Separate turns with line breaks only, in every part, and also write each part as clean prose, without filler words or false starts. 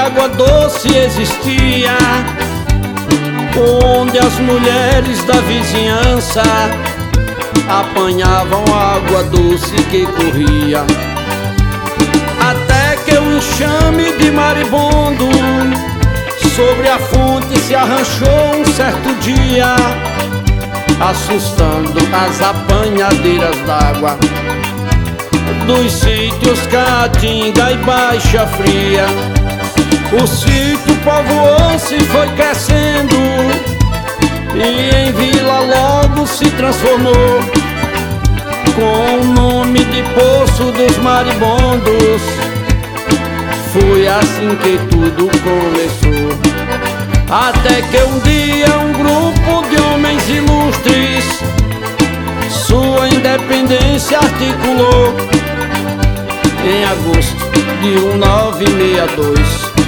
água doce existia, onde as mulheres da vizinhança apanhavam água doce que corria. Até que um enxame de maribondo sobre a fonte se arranchou um certo dia, assustando as apanhadeiras d'água dos sítios Caatinga e Baixa Fria. O sítio povoou-se e foi crescendo, e em vila logo se transformou, com o nome de Poço dos Maribondos. Foi assim que tudo começou. Até que um dia um grupo de homens ilustres sua independência articulou em agosto de 1962.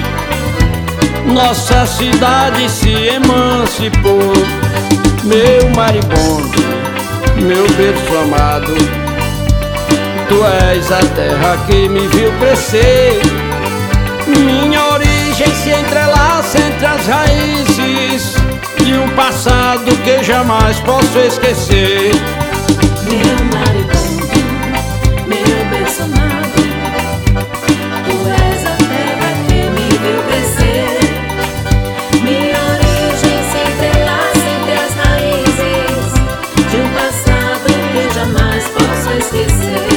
Nossa cidade se emancipou. Meu maribondo, meu berço amado, tu és a terra que me viu crescer. Minha origem se entrelaça entre as raízes de um passado que jamais posso esquecer.
Meu maribondo, meu berço amado, tu és a terra que me viu crescer. Minha origem se entrelaça entre as raízes de um passado que jamais posso esquecer.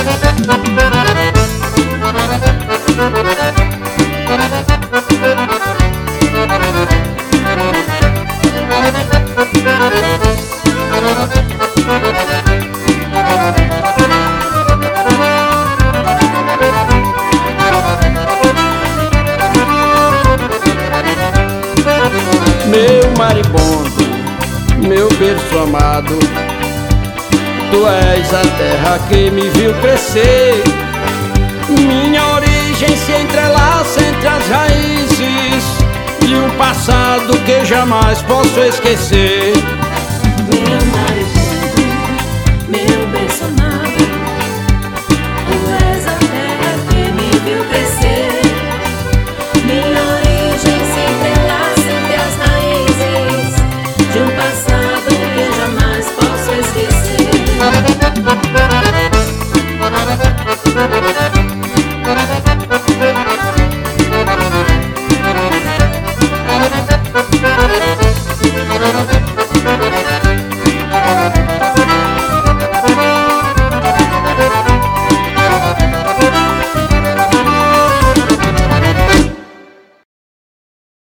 Meu maribondo, meu berço amado, tu és a terra que me viu crescer. Minha origem se entrelaça entre as raízes de um passado que jamais posso esquecer.
Meu maribondo, meu berço amado, tu és a terra que me viu crescer. Minha origem se entrelaça entre as raízes de um passado que jamais posso esquecer.